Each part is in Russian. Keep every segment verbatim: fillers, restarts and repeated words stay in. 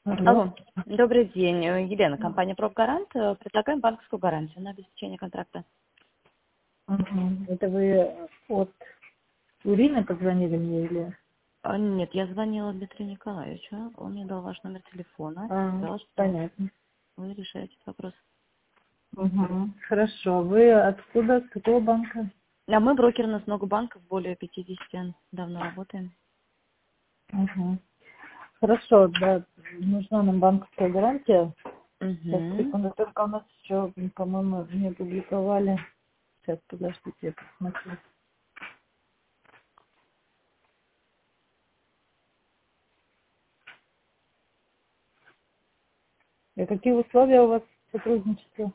Алло. Алло, добрый день. Э, Елена, компания «Профгарант». Э, Предлагаем банковскую гарантию на обеспечение контракта. Мгм. Это вы от Ирины позвонили мне или? А, Нет, я звонила Дмитрию Николаевичу. Он мне дал ваш номер телефона. А, Сказал, что понятно. вы решаете этот вопрос. Угу. Хорошо. Вы откуда, с какого банка? А мы брокер, у нас много банков, более пятидесяти, давно работаем. Угу. Хорошо, да, нужна нам банковская гарантия. Сейчас, Угу. секунду, только у нас еще, по-моему, не опубликовали. Сейчас, подождите, я посмотрю. И какие условия у вас сотрудничества?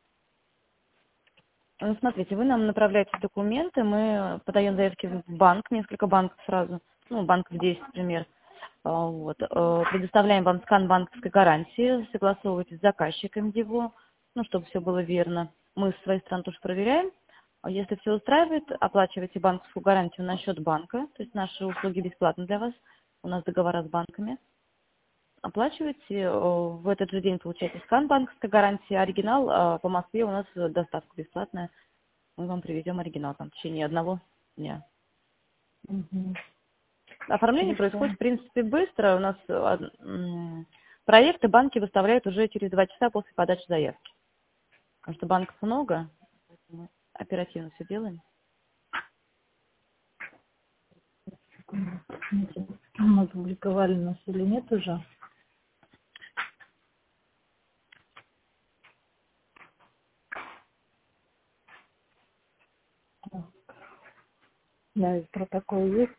Ну, смотрите, вы нам направляете документы, мы подаем заявки в банк, несколько банков сразу, ну, банков десять, например. А, Вот. э, Предоставляем вам скан банковской гарантии, согласовываете с заказчиком его, ну, чтобы все было верно. Мы с своей стороны тоже проверяем. А Если все устраивает, оплачиваете банковскую гарантию на счет банка, то есть наши услуги бесплатны для вас, у нас договора с банками. Оплачиваете, э, в этот же день получаете скан банковской гарантии, оригинал а по Москве у нас доставка бесплатная, мы вам привезем оригинал там, в течение одного дня. Угу. Оформление Хорошо. происходит, в принципе, быстро. У нас э, м, проекты банки выставляют уже через два часа после подачи заявки. Потому что банков много, поэтому оперативно все делаем. Мы опубликовали нас или нет уже? Да, и протокол есть.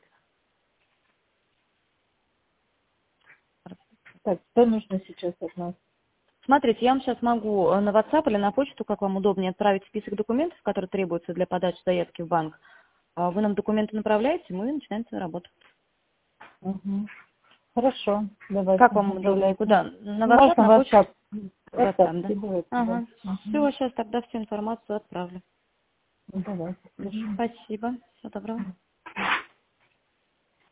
Так, что нужно сейчас от нас? Смотрите, я вам сейчас могу э, на WhatsApp или на почту, как вам удобнее, отправить список документов, которые требуются для подачи заявки в банк. А Вы нам документы направляете, мы начинаем свою работу. Угу. Хорошо, давайте, Как вам удобнее? отправляйте. Куда? На WhatsApp, Можно на почту? WhatsApp. WhatsApp WhatsApp, да? скидывайте, да. Ага. Угу. Все, сейчас тогда всю информацию отправлю. Давайте, Мгм. хорошо. Спасибо. Всего доброго.